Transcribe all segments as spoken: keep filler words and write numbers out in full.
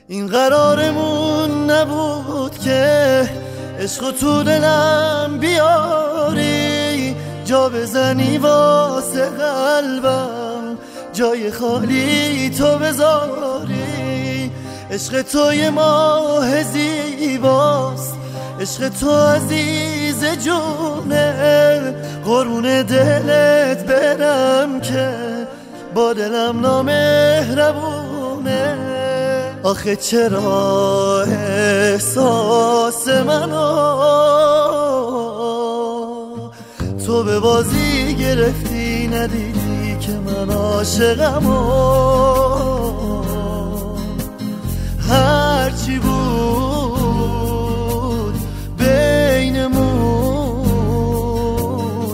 این قرارمون نبود که عشق تو دلم بیاری، جا بزنی واسه قلبم، جای خالی تو بذاری. عشق تو یه ماه زیباست، عشق تو عزیز جونه، قرون دلت برم که با دلم نامهربونه. آخه چرا احساس منو تو به بازی گرفتی، ندیدی که من عاشقمو. هرچی بود بینمون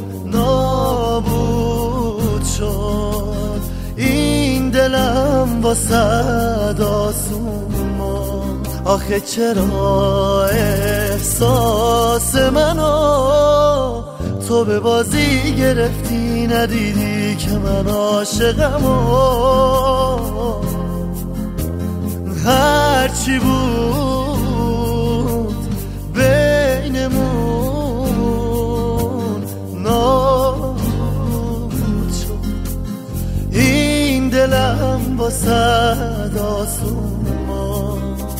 نابود شد، این دلم واسه آسوما. آخه چرا احساس منو تو به بازی گرفتی، ندیدی که من عاشقمو. هرچی بود بینمون نابود شد، این دلم با صد آسوما.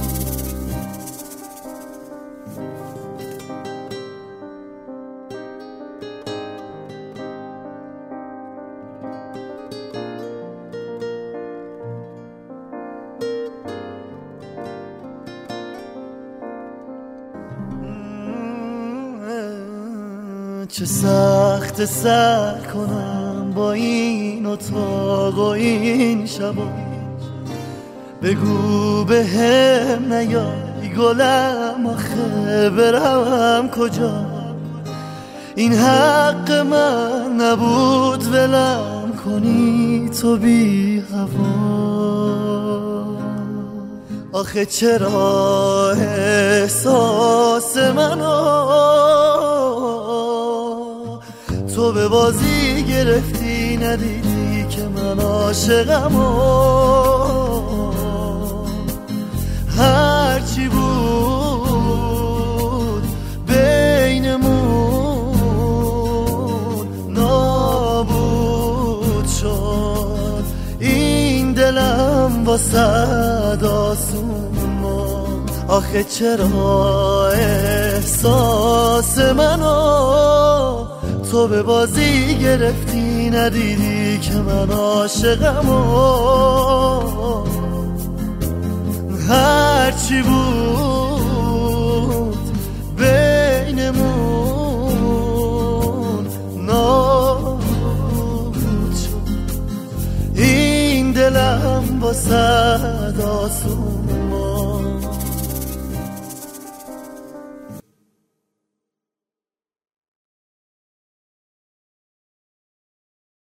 چه سخت سر کنم با این اتاق و این شبا، بگو به هم نیای گلم، آخه برم کجا؟ این حق من نبود ولم کنی تو بی هوا. آخه چرا احساس منو تو به بازی گرفتی، ندیدی که من عاشقمو. هرچی بود بینمون نابود شد، این دلم واسه آسوما. آخه چرا احساس منو تو به بازی گرفتی، ندیدی که من عاشقمو. هرچی بود بینمون نابود شد، این دلم با صد آسوما.